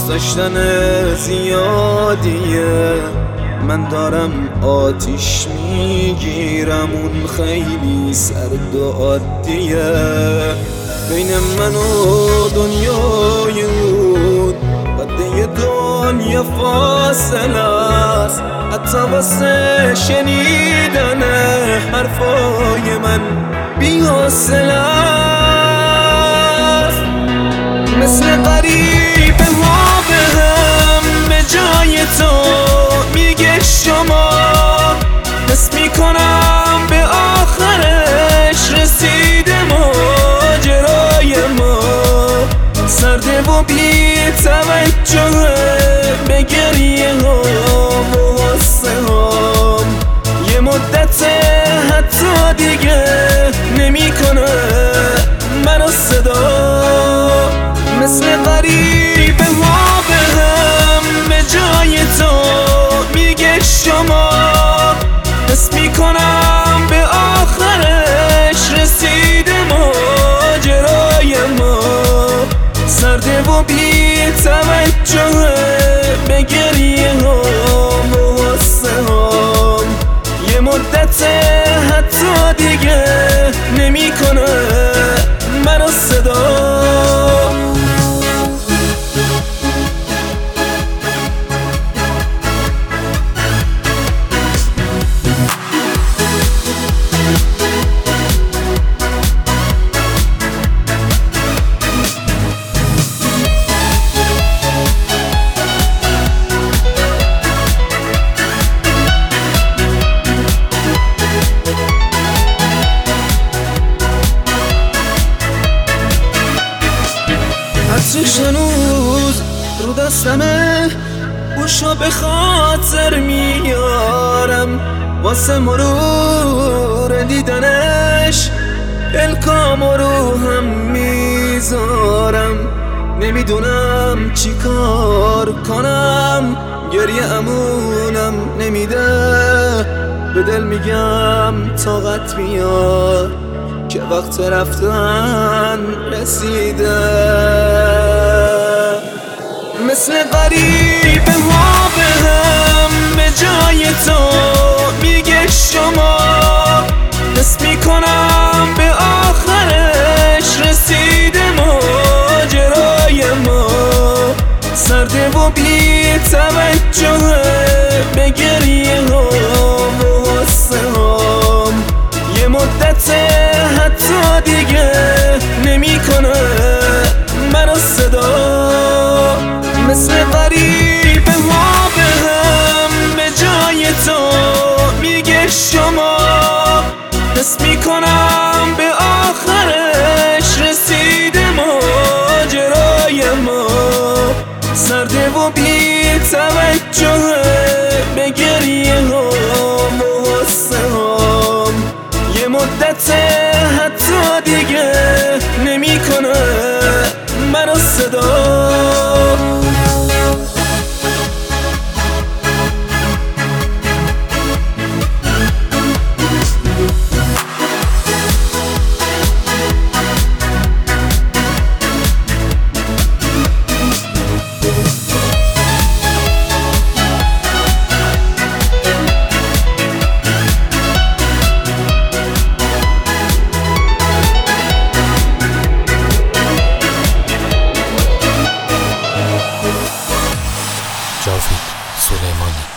دوست داشتن زیادیه، من دارم آتیش میگیرم، اون خیلی سرد و عادیه. بین من و دنیای اون قده دنیا فاصله است، حتی واسه شنیدن حرفای من بی‌حوصله است. مثل غریبه ها به هم به جای تو میگه شما، حس میکنم به آخرش رسیده ماجرای ما. سرده و بی توجه به گریه ها و حسه هام، یه مدت حتی دیگه نمیکنه منو صدا. مثل غریبه ها به هم به جای تو میگه شما، حس میکنم به آخرش رسیده ماجرای ما. سرده و بی توجه به گریه ها و حسه هام، یه مدت حتی دیگه نمیکنه منو صدا. عطرش هنوز رو دستمه، بوشو به خاطر میارم، واسه مرور دیدنش پلکامو رو هم میذارم. نمیدونم چی کار کنم، گریه امونم نمیده، به دل میگم طاقت بیار که وقت رفتن رسیده. مثل غریبه ها به هم به جای تو میگه شما، حس میکنم به آخرش رسیده ماجرای ما. سرده و بی توجه به گریه ها و حسه هام، یه مدت حتی دیگه نمیکنه منو صدا. مثل غریبه ها به هم به جای تو میگه شما، حس میکنم به آخرش رسیده ماجرای ما. سرده و بی توجه به گریه ها و حسه هام، یه مدت حتی دیگه نمیکنه منو صدا. جاوید سلیمانی